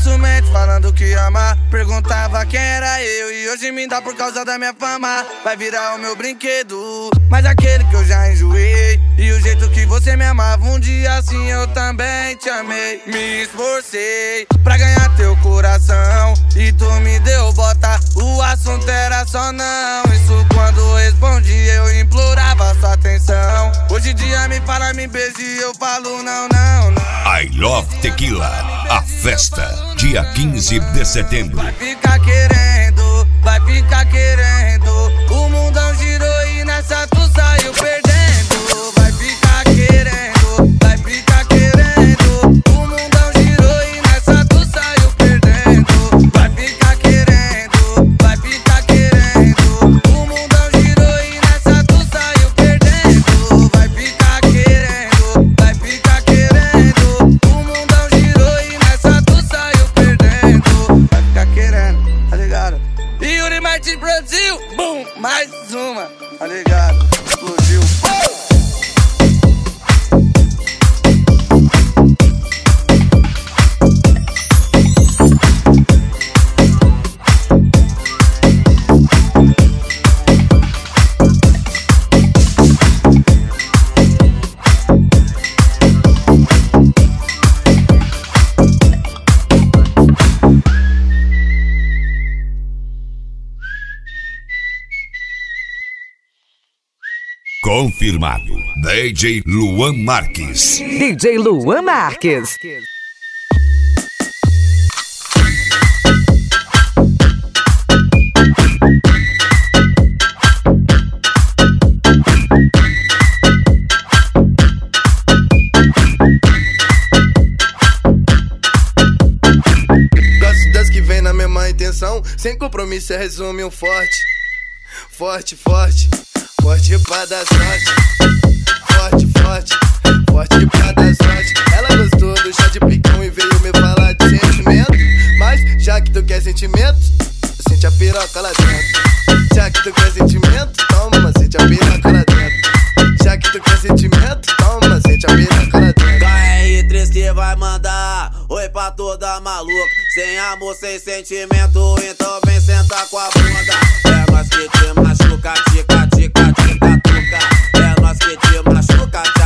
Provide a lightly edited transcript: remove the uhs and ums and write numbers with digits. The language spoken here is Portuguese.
isso mente falando que ama. Perguntava quem era eu e hoje me dá por causa da minha fama. Vai virar o meu brinquedo, mas aquele que eu já enjoei. E o jeito que você me amava, um dia assim eu também te amei. Me esforcei pra ganhar teu coração e tu me deu bota, o assunto era só não. Isso quando respondi eu implorava sua atenção. Hoje em dia me fala, me beija e eu falo não, não, não. I Love Tequila, a festa, dia 15 de setembro. Vai ficar querendo, vai ficar querendo. O mundão girou e nessa tu saiu perdendo. Vai ficar querendo, vai ficar querendo. O mundão girou e nessa tu saiu perdendo. Vai ficar querendo, vai ficar querendo. O mundão girou e nessa tu saiu perdendo. Vai ficar querendo, vai ficar querendo. O mundão girou e nessa tu saiu perdendo. Vai ficar querendo, tá ligado? Yuri Martins Brasil, boom, mais uma, tá ligado? Explodiu. Confirmado, DJ Luan Marques. DJ Luan Marques. Gosto das que vem na mesma intenção, sem compromisso é resume um forte. Forte, forte, forte pra dar sorte. Forte, forte, forte pra dar sorte. Ela gostou do chá de picão e veio me falar de sentimento. Mas já que tu quer sentimento, sente a piroca lá dentro. Já que tu quer sentimento, toma, sente a piroca lá dentro. Já que tu quer sentimento, toma, sente a piroca lá dentro. KR3 que vai mandar oi pra toda maluca. Sem amor, sem sentimento, então vem sentar com a bunda. É nós que te machuca, tica, tica, tica, tuca. É nós que te machuca,